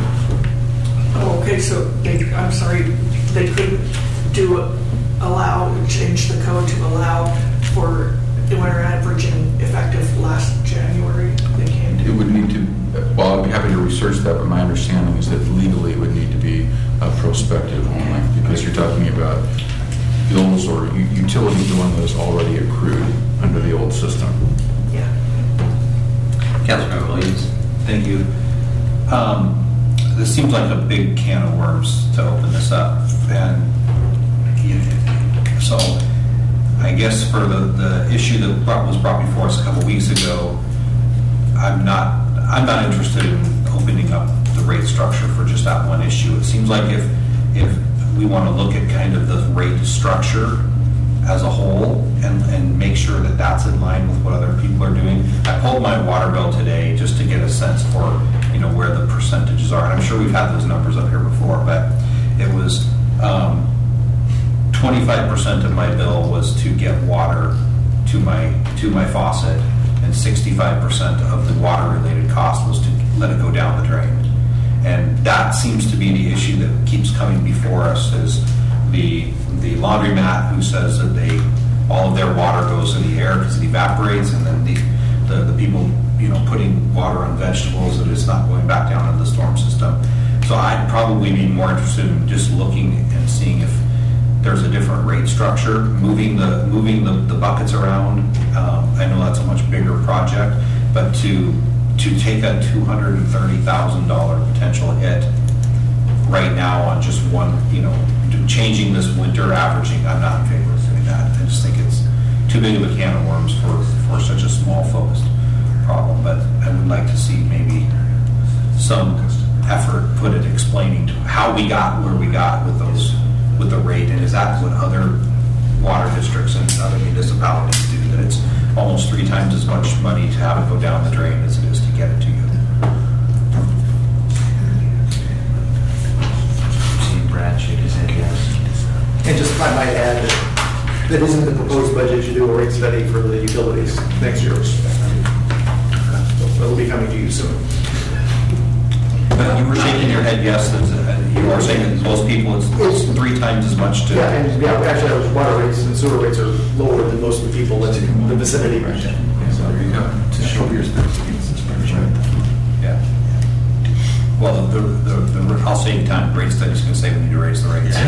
Speaker 9: Oh, okay, so they, I'm sorry, they could do, allow, change the code to allow for winter averaging effective last January. They can do.
Speaker 7: It would need to, well, I'd be happy to research that, but my understanding is that legally it would need to be uh, prospective only, because you're talking about bills or u- utilities doing those already accrued under the old system.
Speaker 9: Yeah.
Speaker 1: Councilmember Williams?
Speaker 10: Thank you. Um, this seems like a big can of worms to open this up, and you know, so I guess for the, the issue that brought, was brought before us a couple weeks ago, I'm not I'm not interested in opening up the rate structure for just that one issue. It seems like if if we want to look at kind of the rate structure as a whole and, and make sure that that's in line with what other people are doing. I pulled my water bill today just to get a sense for, you know, where the percentages are. And I'm sure we've had those numbers up here before, but it was um, twenty-five percent of my bill was to get water to my to my faucet, and sixty-five percent of the water-related cost was to let it go down the drain. And that seems to be the issue that keeps coming before us, is the the laundromat who says that they all of their water goes in the air because it evaporates, and then the, the, the people, you know, putting water on vegetables, that it's not going back down in the storm system. So I'd probably be more interested in just looking and seeing if there's a different rate structure, moving the moving the, the buckets around. Um, I know that's a much bigger project, but to to take a two hundred thirty thousand dollars potential hit right now on just one, you know, changing this winter averaging, I'm not in favor of doing that. I just think it's too big of a can of worms for, for such a small focused problem, but I would like to see maybe some effort put at explaining how we got where we got with those, with the rate, and is that what other water districts and other municipalities do, that it's almost three times as much money to have it go down the drain as it is to get it to you?
Speaker 1: See Brad shake his head yes.
Speaker 11: And just, I might add that that isn't the proposed budget to do a rate study for the utilities next year. It'll be coming to you soon.
Speaker 10: But you were shaking your head yes, that uh, you are saying that most people, it's, it's three times as much to...
Speaker 11: Yeah, and yeah, actually, our water rates and sewer rates are lower than most of the people in the vicinity.
Speaker 7: So there you go. To show your
Speaker 10: Yeah. Well, the, the, the, the I'll save time. Rate study's going to say we need to raise the rates.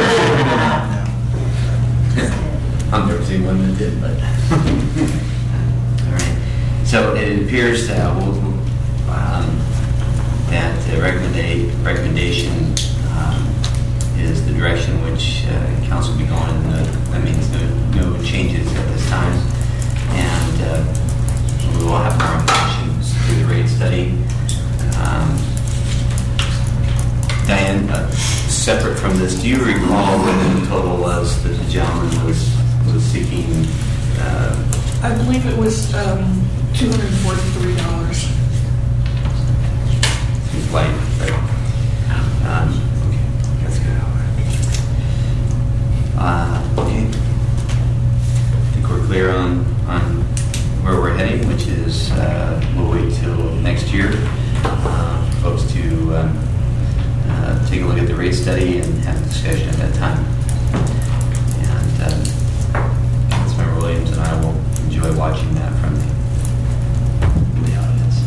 Speaker 1: I'm never seen one that did, but. All right. So it appears that we'll, um, that the recommenda- recommendation um, is the direction which uh, council will be going. And uh, that means no, no changes at this time. And uh, we will have more options through the rate study. Um, Diane, uh, separate from this, do you recall what the total was that the gentleman was was seeking? Uh,
Speaker 9: I believe it was um, two hundred forty-three dollars.
Speaker 1: Seems light, right? Um, okay, that's good. Uh, okay. I think we're clear on, on where we're heading, which is uh, we'll wait till next year uh, for folks to um, uh, take a look at the rate study and have a discussion at that time. And um, Councilmember Williams and I will enjoy watching that from the, the audience.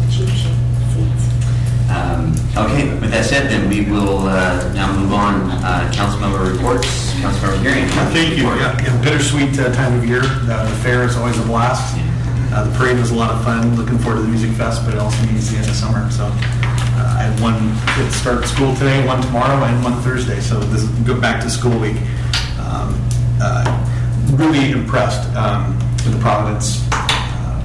Speaker 1: Um, okay, with that said, then we will uh, now move on. Uh, Councilmember reports. Councilmember Gearing.
Speaker 8: Thank you. Yeah, yeah, bittersweet uh, time of year. Uh, the fair is always a blast. Uh, the parade was a lot of fun. Looking forward to the music fest, but it also means the end of summer. So uh, I had one kid start school today, one tomorrow, and one Thursday. So this is go back to school week. Um, uh, really impressed um, with the Providence uh,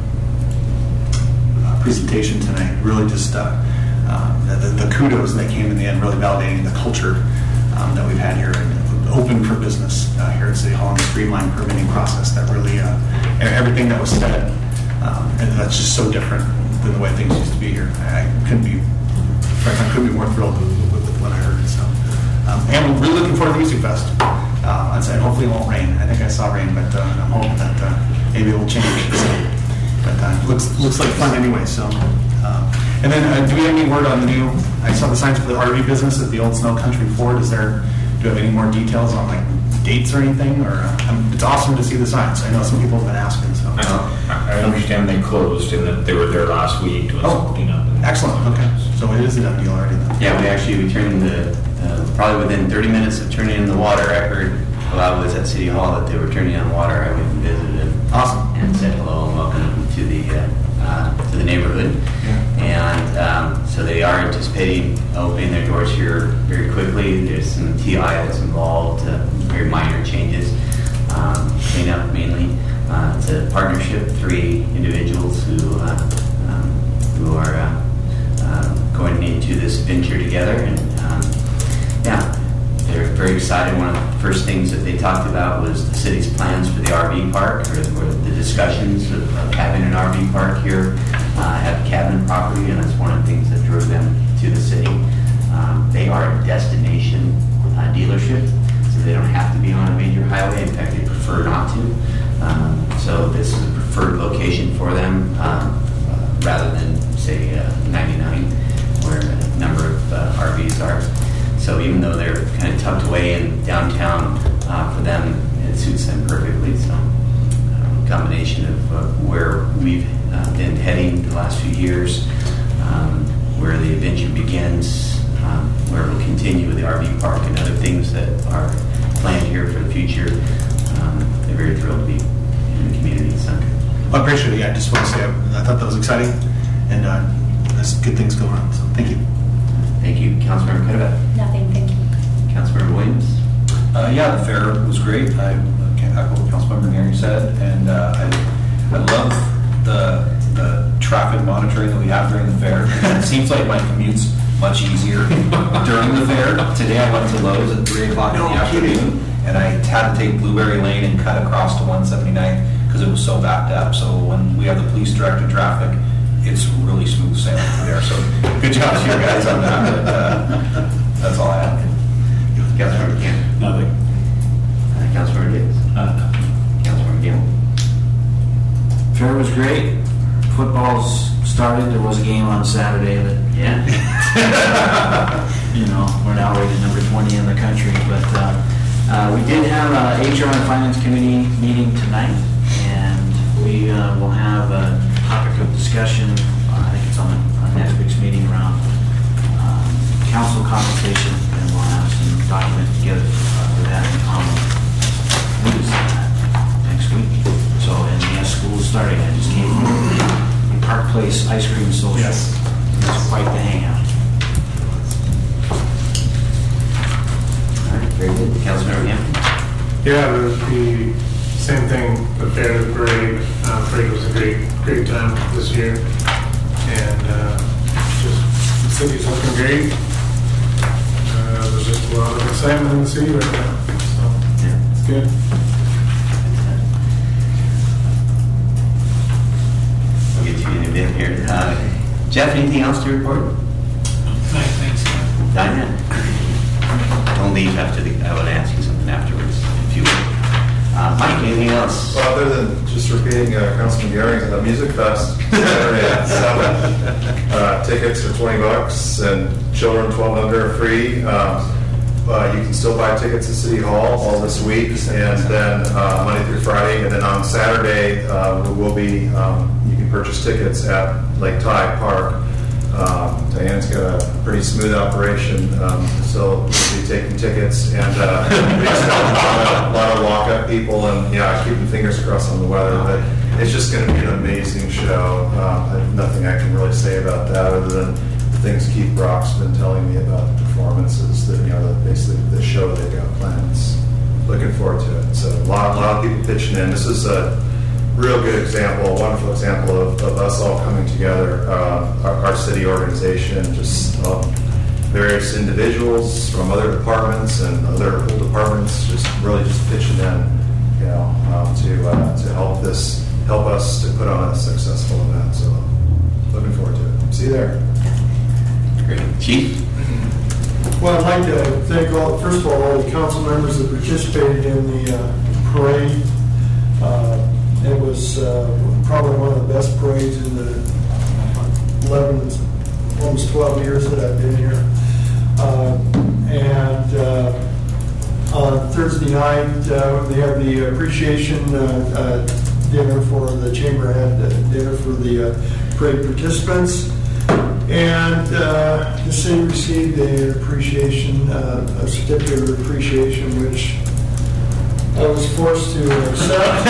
Speaker 8: uh, presentation tonight. Really just uh, uh, the, the kudos that came in the end, really validating the culture um, that we've had here and open for business uh, here at City Hall and the streamlined permitting process. That really uh, everything that was said, um, and that's just so different than the way things used to be here. I couldn't be, frankly, I couldn't be more thrilled with, with, with what I heard. So, um, and we're really looking forward to the Music Fest. Uh, I'd say hopefully it won't rain. I think I saw rain, but uh, I'm hoping that uh, maybe it will change. So, but uh, looks looks like fun anyway. So, um, and then uh, do we have any word on the new? I saw the signs for the R V business at the Old Snow Country Ford. Is there? Do you have any more details on like dates or anything? Or uh, um, it's awesome to see the signs. I know some people have been asking. So
Speaker 12: I, I understand they closed and that they were there last week to
Speaker 8: oh,
Speaker 12: clean up.
Speaker 8: Excellent. Okay, so it is a done deal already then.
Speaker 1: Yeah, we actually we turned the uh, probably within thirty minutes of turning in the water. I heard while I was at City Hall that they were turning on water. I went and visited.
Speaker 8: Awesome.
Speaker 1: And said hello and welcome to the uh, uh, to the neighborhood.
Speaker 8: Yeah. And
Speaker 1: um, so they are anticipating opening their doors here very quickly. There's some T I that's involved, uh, very minor changes, um, cleanup mainly. Uh, it's a partnership, three individuals who uh, um, who are uh, uh, going into this venture together, and um, yeah, they're very excited. One of the first things that they talked about was the city's plans for the R V park, or, or the discussions of, of having an R V park here uh, at the Cabin property, and that's one of the things that drove them to the city. Um, they are a destination uh, dealership, so they don't have to be on a major highway. In fact, they prefer not to. Um, so this is a preferred location for them, um, uh, rather than, say, uh, ninety-nine, where a number of uh, R Vs are. So even though they're kind of tucked away in downtown, uh, for them, it suits them perfectly. So uh, combination of uh, where we've uh, been heading the last few years, um, where the adventure begins, um, where we'll continue with the R V park and other things that are planned here for the future. Um, they're very thrilled to be in the community. So.
Speaker 8: I appreciate it. Yeah, I just want to say I, I thought that was exciting, and uh, there's good things going on. So thank you.
Speaker 1: Thank you, Councilmember Cuddeback.
Speaker 2: Nothing, thank you.
Speaker 1: Councilmember Williams.
Speaker 10: Uh, yeah, the fair was great. I echo what Councilmember Gary said, and uh, I, I love the, the traffic monitoring that we have during the fair. It seems like my commute's much easier during the fair. Today I went to Lowe's at three o'clock in the afternoon, and I had to take Blueberry Lane and cut across to one seventy-ninth because it was so backed up. So when we have the police directed traffic, it's really smooth sailing through there. So good job to you guys on that. But, uh, that's all I have.
Speaker 1: Councilmember Campbell.
Speaker 6: Nothing.
Speaker 1: Uh, Councilmember Davis.
Speaker 6: Uh,
Speaker 1: Councilmember Gamble.
Speaker 6: Fair was great. Football's started. There was a game on Saturday that,
Speaker 1: Yeah.
Speaker 6: you know, we're now rated number twenty in the country. But uh, uh, we did have a H R and Finance Committee meeting tonight, and we uh, will have a topic of discussion. Uh, I think it's on, on next week's meeting around um, council compensation, and we'll have some documents together uh, for that in common. News next week. So, and yes, school is starting. I just came from the Park Place Ice Cream Social.
Speaker 3: Yes.
Speaker 6: It's quite the hangout.
Speaker 1: All right, very good. Councilmember Hampton.
Speaker 3: Yeah, the, the same thing, the fair, the parade, uh, parade was a great, great time this year. And, uh, just, the city's looking great. Uh, there's just a lot of excitement in the city right now, so,
Speaker 1: Yeah.
Speaker 3: it's good.
Speaker 1: We'll get you in a bit here. Uh, Jeff, anything else to report?
Speaker 13: Thanks.
Speaker 1: Diane? Don't leave after the, I would ask you something afterwards, if you would. Uh, Mike, anything else?
Speaker 14: Well, other than just repeating uh, Councilman Garing's uh, Music Fest Saturday at seven. Uh, tickets are twenty bucks, and children twelve and under are free. Um, uh, you can still buy tickets at City Hall all this week, and then uh, Monday through Friday, and then on Saturday uh, we will be. Um, you can purchase tickets at Lake Tide Park. Um, Diane's got a pretty smooth operation, um, so we'll be taking tickets, and uh, we expect a lot of, a lot of walk-up people, and yeah, keeping fingers crossed on the weather, but it's just going to be an amazing show. Um, I have nothing I can really say about that other than the things Keith Brock's been telling me about the performances, that, you know, the, basically the show they've got planned. Looking forward to it. So a lot, a lot of people pitching in. This is a real good example, a wonderful example of, of us all coming together, uh, our, our city organization, just um, various individuals from other departments and other whole departments, just really just pitching in, you know, um, to uh, to help this, help us to put on a successful event. So looking forward to it. See you there.
Speaker 1: Great. Chief?
Speaker 15: Well, I'd like to thank all, first of all, all the council members that participated in the uh, parade. Uh, It was uh, probably one of the best parades in the eleven, almost twelve years that I've been here. Uh, and uh, on Thursday night, uh, they had the appreciation uh, uh, dinner for the chamber, had uh, dinner for the uh, parade participants. And uh, the city received an appreciation, uh, a certificate of appreciation, which I was forced to accept.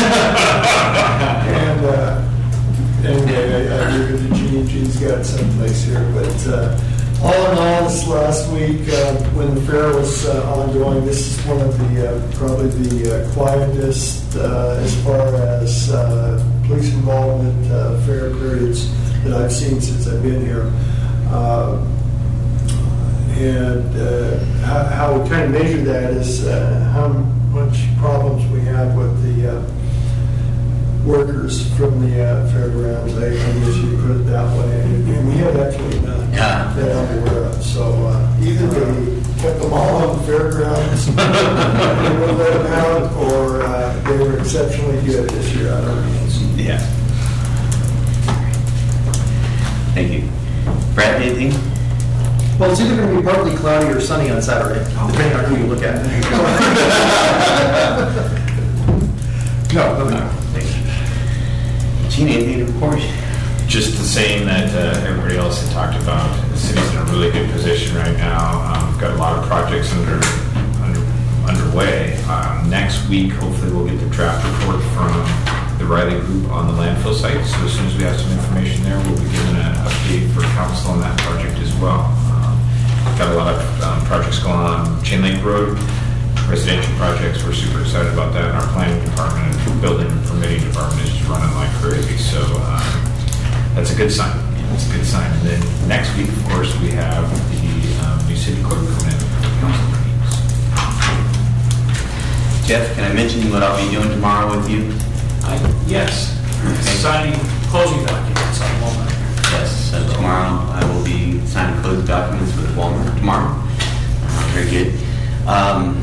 Speaker 15: and uh, anyway, I, I gave it to Gene. Gene's got it someplace here. But uh, all in all, this last week, uh, when the fair was uh, ongoing, this is one of the uh, probably the uh, quietest uh, as far as uh, police involvement uh, fair periods that I've seen since I've been here. Uh, and uh, how, how we kind of measure that is uh, how much problems we have with the uh, workers from the uh, fairgrounds. I, I guess you could put it that way. And we had actually none
Speaker 1: Yeah.
Speaker 15: that I'm aware of. So uh, either they kept them all on the fairgrounds, they wouldn't let them out, or uh, they were exceptionally good this year. I don't know.
Speaker 1: Yeah. Thank you. Brad, anything?
Speaker 11: Well, it's either going to be partly cloudy or sunny on Saturday, depending on who you look at.
Speaker 15: No, no,
Speaker 1: Thank you. Gene, anything to report?
Speaker 12: Just the same that uh, everybody else had talked about. The city's in a really good position right now. Um, we've got a lot of projects under, under underway. Um, next week, hopefully, we'll get the draft report from the Riley Group on the landfill site. So as soon as we have some information there, we'll be giving an update for council on that project as well. Um, got a lot of um, projects going on Chain Lake Road. residential projects. We're super excited about that. And our planning department and building and permitting department is just running like crazy. So um, that's a good sign. That's a good sign. And then next week, of course, we have the um, new city clerk coming in for council meetings.
Speaker 1: Jeff, can I mention what I'll be doing tomorrow with you?
Speaker 13: I- Yes, signing closing documents on Walnut.
Speaker 1: Yes, so tomorrow I will be signing closing documents with Walmart tomorrow. Uh, Very good. Um,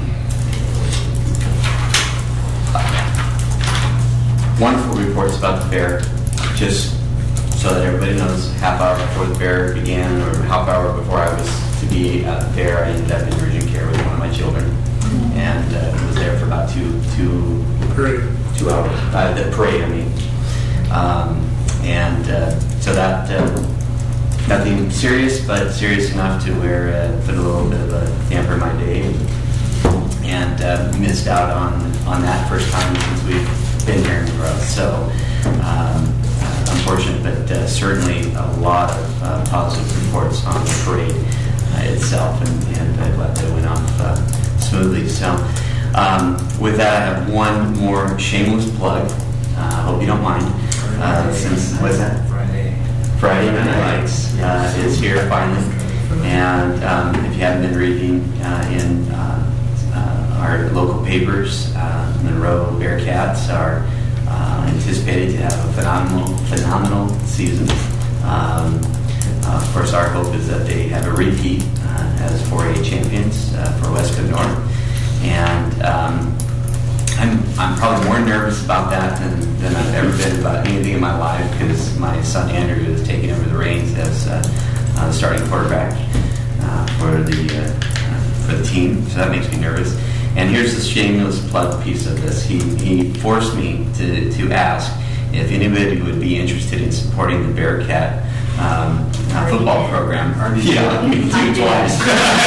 Speaker 1: Wonderful reports about the fair, just so that everybody knows, half hour before the fair began, or half hour before I was to be at the fair, I ended up in urgent care with one of my children, and uh, was there for about two, two, two hours. Uh, the parade, I mean. Um, and uh, so that, uh, nothing serious, but serious enough to where uh, put a little bit of a damper in my day, and, and uh, missed out on, on that first time since we've been here in Grove. So, um, uh, unfortunate, but uh, certainly a lot of uh, positive reports on the parade uh, itself, and, and I'm glad that it went off uh, smoothly. So, um, with that, I have one more shameless plug. I uh, hope you don't mind. Uh, since, what's that?
Speaker 6: Friday.
Speaker 1: Friday Night Lights uh, is here finally. And um, if you haven't been reading uh, in uh, uh, our local papers, uh, Monroe Bearcats are uh, anticipated to have a phenomenal, phenomenal season. Um, uh, of course, our hope is that they have a repeat uh, as four A champions uh, for Westcote North. And um, I'm, I'm probably more nervous about that than, than I've ever been about anything in my life, because my son Andrew is taking over the reins as uh, uh, the starting quarterback uh, for the uh, uh, for the team. So that makes me nervous. And here's the shameless plug piece of this. He he forced me to to ask if anybody would be interested in supporting the Bearcat um, uh, football program. Yeah, me too, twice.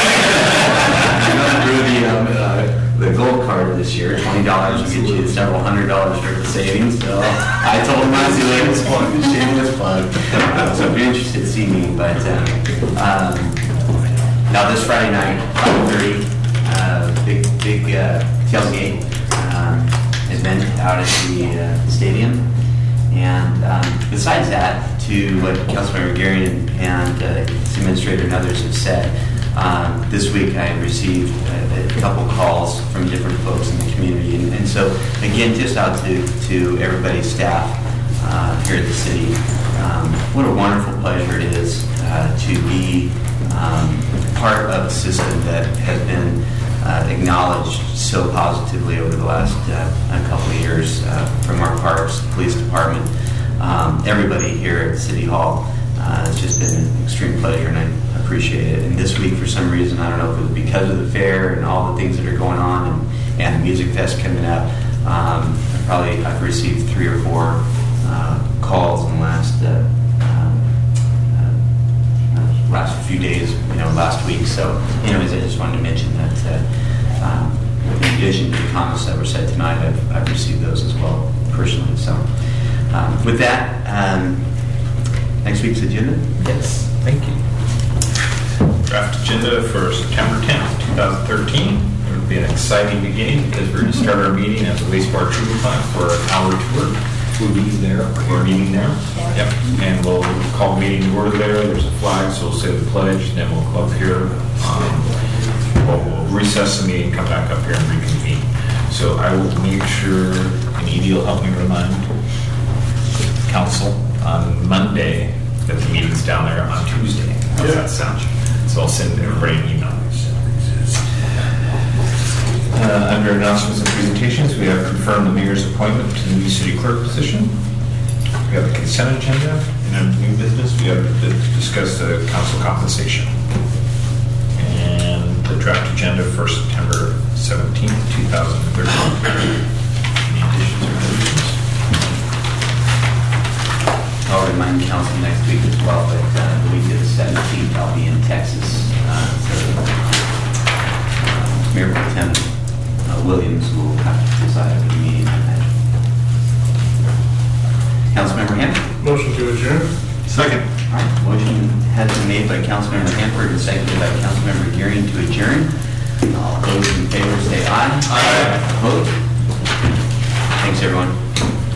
Speaker 1: Through the um, uh, the gold card this year, twenty dollars will get you several hundred dollars worth of savings. So I told him I was doing this plug, shameless plug. Uh, so if you're interested, see me. But um, um, now this Friday night, five thirty, uh, big big uh, tailgate um, event out at the uh, stadium. And um, besides that, to what Councilmember Gary and, and uh, his administrator and others have said, um, this week I received a, a couple calls from different folks in the community. And, and so, again, just out to, to everybody's staff uh, here at the city, um, what a wonderful pleasure it is uh, to be um, part of a system that has been uh, acknowledged so positively over the last uh, a couple of years uh, from our parks, police department, um, everybody here at City Hall. Uh, it's just been an extreme pleasure, and I appreciate it. And this week, for some reason, I don't know if it was because of the fair and all the things that are going on, and, and the Music Fest coming up, um, I probably I've received three or four uh, calls in the last uh, last few days, you know, last week. So, anyways, I just wanted to mention that uh, um, in addition to the comments that were said tonight, I've, I've received those as well, personally. So, um, with that, um, next week's agenda?
Speaker 12: Yes, thank you. Draft agenda for September tenth, twenty thirteen. It will be an exciting beginning because we're going to start our meeting at the wastewater treatment plant for an hour tour. We're meeting there. We're meeting there. Yep. And we'll call the meeting to order there. There's a flag, so we'll say the pledge, and then we'll go up here. Um, we'll, we'll recess the meeting, come back up here and reconvene. So I will make sure, and Edie will help me remind council on Monday that the meeting's down there on Tuesday. How's yeah. that sound? So I'll send everybody an email. Uh, under announcements and presentations, we have confirmed the mayor's appointment to the new city clerk position. We have a consent agenda. And under new business, we have to discuss the council compensation. And the draft agenda for September seventeenth, twenty thirteen. Any additions or deletions?
Speaker 1: I'll remind council next week as well that uh, the week of the seventeenth, I'll be in Texas. Uh, so, uh, Mayor Pro Tem uh, Williams will have to decide at the meeting on that. Councilmember Hanford.
Speaker 3: Motion to adjourn.
Speaker 1: Second. All right. Motion has been made by Councilmember Hanford and seconded by Councilmember Gearing to adjourn. All those in favor say aye. Aye. Opposed? Thanks, everyone.